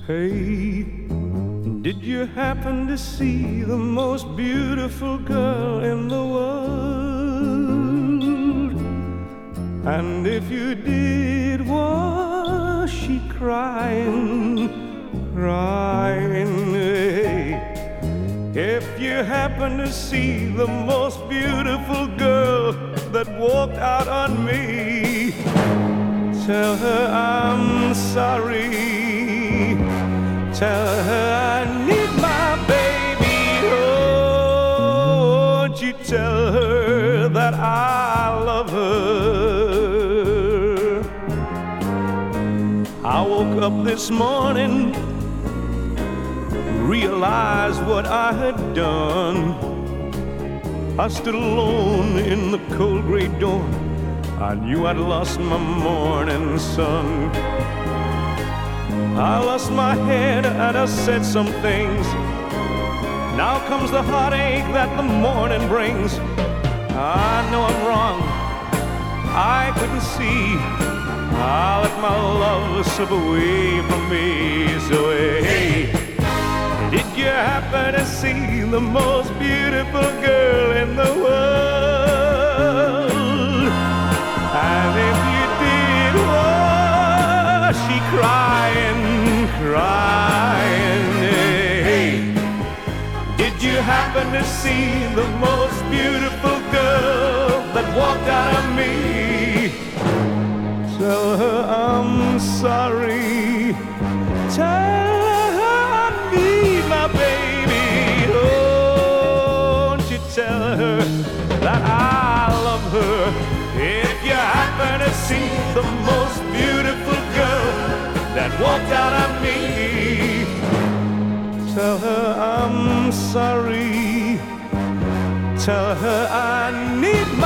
Hey, did you happen to see the most beautiful girl in the world? And if you did, was she crying, crying? Hey, if you happen to see the most beautiful girl that walked out on me, tell her I'm sorry. Tell her I need my baby. Oh, won't you tell her that I love her? I woke up this morning, realized what I had done. I stood alone in the cold gray dawn. I knew I'd lost my morning sun. I lost my head and I said some things. Now comes the heartache that the morning brings. I know I'm wrong, I couldn't see. I let my love slip away from me. So hey, did you happen to see the most beautiful girl in the world? And if you did, was she crying, crying? Hey, did you happen to see the most beautiful girl that walked out of me? Tell her I'm sorry. Tell her I need my baby. Oh, won't you tell her that I love her? If you happen to see the most beautiful girl that walked out on me, tell her I'm sorry. Tell her I need